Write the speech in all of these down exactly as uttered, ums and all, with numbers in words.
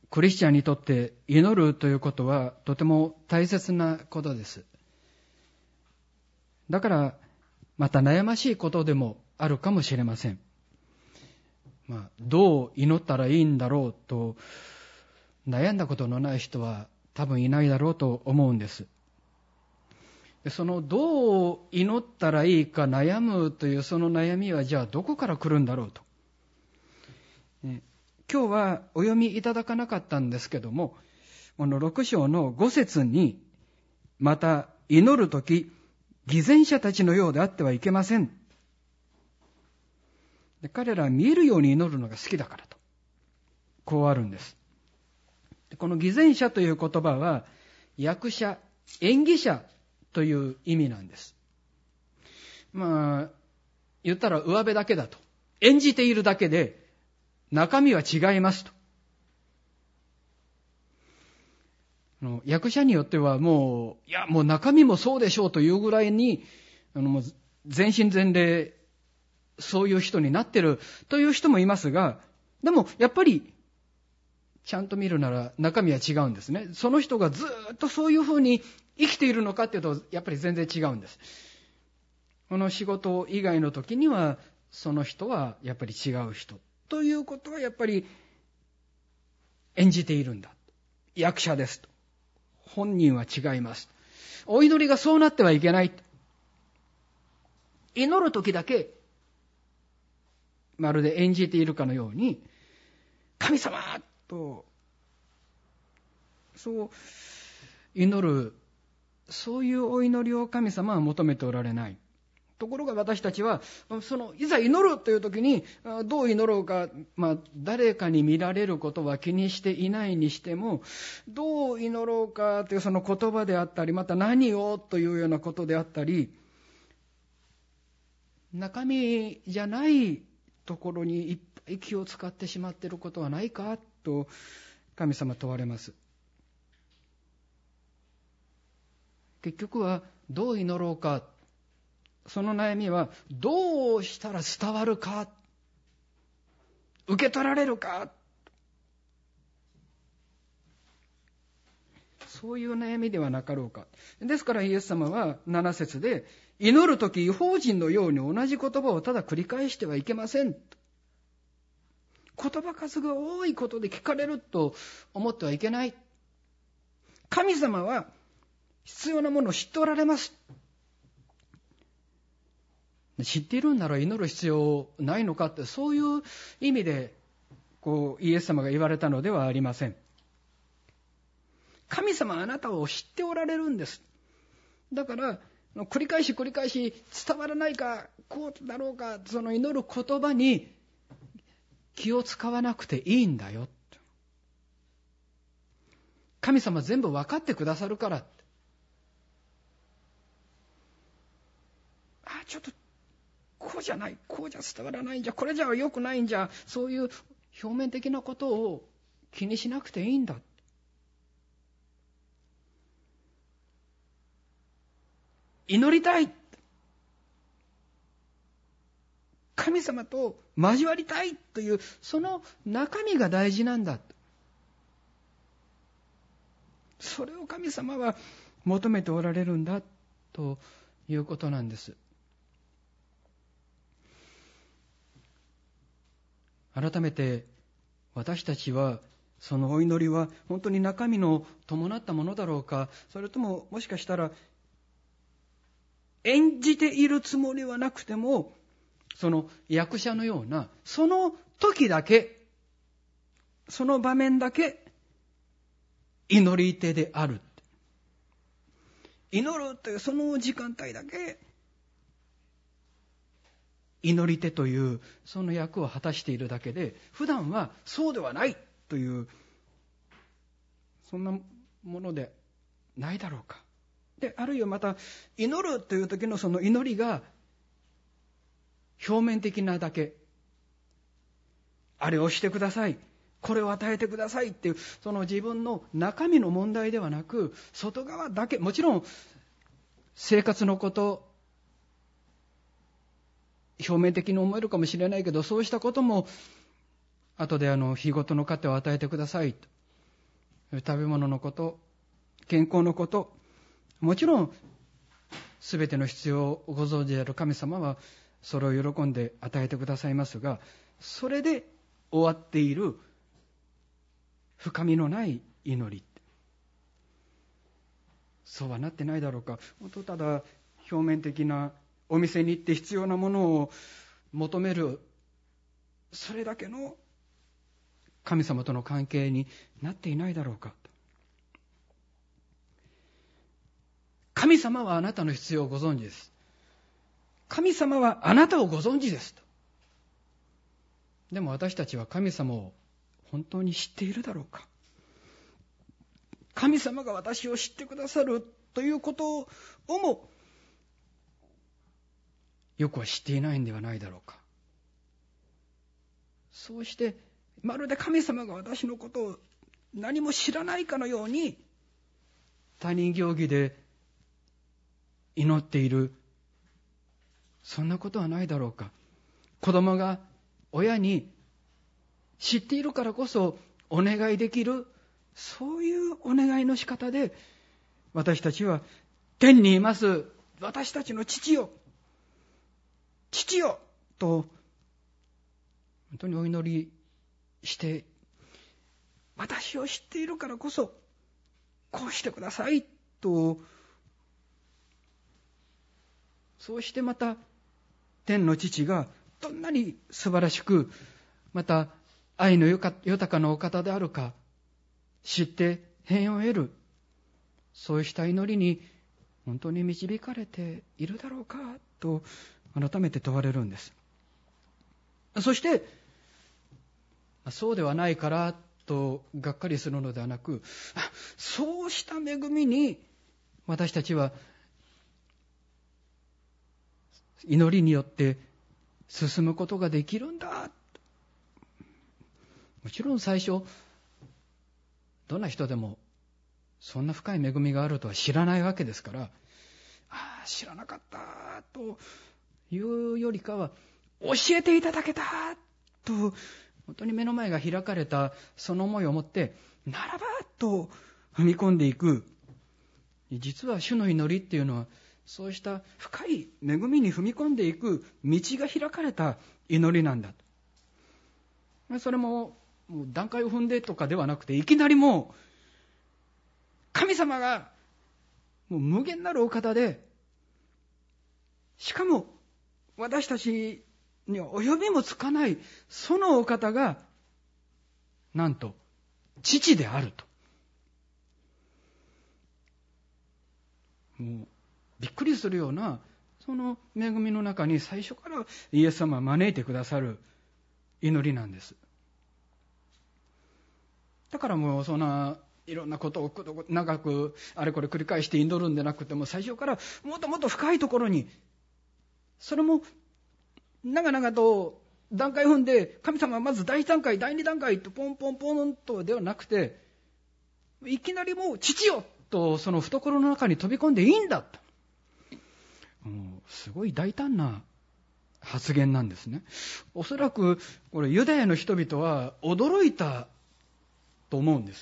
クリスチャンにとって祈るということはとても大切なことです。だからまた悩ましいことでもあるかもしれません。まあ、どう祈ったらいいんだろうと悩んだことのない人は多分いないだろうと思うんです。そのどう祈ったらいいか悩むというその悩みはじゃあどこから来るんだろうと。今日はお読みいただかなかったんですけども、このろく章のご節に、また祈るとき偽善者たちのようであってはいけません。で彼らは見えるように祈るのが好きだからと。こうあるんです。でこの偽善者という言葉は役者、演技者という意味なんです。まあ、言ったら上辺だけだと。演じているだけで中身は違いますと。あの役者によってはもう、いやもう中身もそうでしょうというぐらいに、あのもう全身全霊そういう人になってるという人もいますが、でもやっぱりちゃんと見るなら中身は違うんですね。その人がずっとそういうふうに生きているのかっていうとやっぱり全然違うんです。この仕事以外の時にはその人はやっぱり違う人ということはやっぱり演じているんだ。役者ですと。本人は違います。お祈りがそうなってはいけない。祈る時だけまるで演じているかのように、神様とそう祈る、そういうお祈りを神様は求めておられない。ところが私たちはそのいざ祈るという時にどう祈ろうか、まあ、誰かに見られることは気にしていないにしても、どう祈ろうかというその言葉であったり、また何をというようなことであったり、中身じゃないところにいっぱい気を使ってしまっていることはないかと神様問われます。結局はどう祈ろうか、その悩みはどうしたら伝わるか、受け取られるか、そういう悩みではなかろうか。ですからイエス様はなな節で、祈るとき異邦人のように同じ言葉をただ繰り返してはいけません。言葉数が多いことで聞かれると思ってはいけない。神様は必要なものを知っておられます。知っているんなら祈る必要ないのかって、そういう意味でこうイエス様が言われたのではありません。神様はあなたを知っておられるんです。だから繰り返し繰り返し伝わらないか、こうだろうか、その祈る言葉に気を使わなくていいんだよ。神様全部分かってくださるから。あ、ちょっとこうじゃない、こうじゃ伝わらないんじゃ、これじゃ良くないんじゃ、そういう表面的なことを気にしなくていいんだ。祈りたい、神様と交わりたいというその中身が大事なんだ。それを神様は求めておられるんだということなんです。改めて私たちはそのお祈りは本当に中身の伴ったものだろうか、それとももしかしたら演じているつもりはなくても、その役者のようなその時だけ、その場面だけ祈り手である。祈るというその時間帯だけ祈り手というその役を果たしているだけで、普段はそうではないという、そんなものでないだろうか。で、あるいはまた祈るという時のその祈りが表面的なだけ、あれをしてください、これを与えてくださいっていう、その自分の中身の問題ではなく、外側だけ、もちろん生活のこと、表面的に思えるかもしれないけど、そうしたことも後であの日ごとの糧を与えてくださいと。 食べ物のこと、健康のこと、もちろんすべての必要をご存知である神様はそれを喜んで与えてくださいますが、それで終わっている深みのない祈り、そうはなってないだろうか。本当ただ表面的なお店に行って必要なものを求める、それだけの神様との関係になっていないだろうか。神様はあなたの必要をご存知です。神様はあなたをご存知ですと。でも私たちは神様を本当に知っているだろうか。神様が私を知ってくださるということをもよくは知っていないんではないだろうか。そうしてまるで神様が私のことを何も知らないかのように他人行儀で祈っている、そんなことはないだろうか。子供が親に知っているからこそお願いできる、そういうお願いの仕方で私たちは天にいます私たちの父よ、父よと本当にお祈りして、私を知っているからこそこうしてくださいと、そうしてまた天の父がどんなに素晴らしく、また愛の豊かなお方であるか知って平安を得る、そうした祈りに本当に導かれているだろうかと改めて問われるんです。そしてそうではないからとがっかりするのではなく、そうした恵みに私たちは祈りによって進むことができるんだ。もちろん最初どんな人でもそんな深い恵みがあるとは知らないわけですから、ああ知らなかったというよりかは、教えていただけたと本当に目の前が開かれたその思いを持って、ならばと踏み込んでいく。実は主の祈りっていうのはそうした深い恵みに踏み込んでいく道が開かれた祈りなんだと。それももう段階を踏んでとかではなくて、いきなりもう神様がもう無限なるお方で、しかも私たちには及びもつかないそのお方がなんと父であると。もうびっくりするようなその恵みの中に最初からイエス様は招いてくださる祈りなんです。だからもうそんないろんなことを長くあれこれ繰り返して祈るんでなくても、最初からもっともっと深いところに、それも長々と段階踏んで、神様はまず第一段階第二段階とポンポンポンとではなくて、いきなりもう父よとその懐の中に飛び込んでいいんだと、もうすごい大胆な発言なんですね。おそらくこれユダヤの人々は驚いたと思うんです。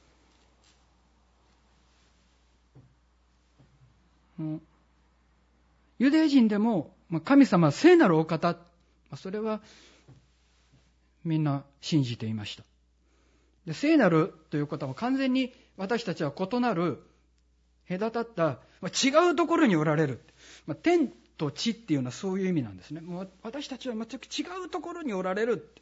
ユダヤ人でも神様は聖なるお方、それはみんな信じていました。で、聖なるということは完全に私たちは異なる、隔たった違うところにおられる、天と地っていうのはそういう意味なんですね。もう私たちは全く違うところにおられる。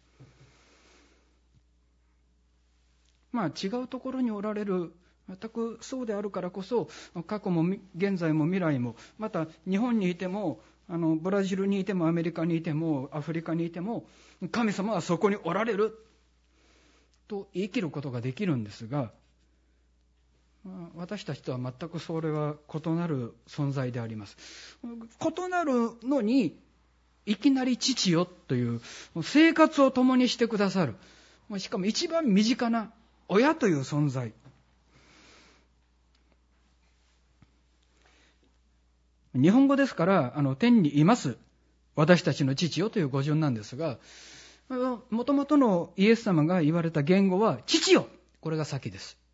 まあ違うところにおられる、全くそうであるからこそ、過去も現在も未来も、また日本にいてもあのブラジルにいてもアメリカにいてもアフリカにいても、神様はそこにおられると言い切ることができるんですが、私たちとは全くそれは異なる存在であります。異なるのにいきなり父よという生活を共にしてくださる、しかも一番身近な親という存在。日本語ですからあの天にいます私たちの父よという語順なんですが、もともとのイエス様が言われた言語は父よ、 これが先です。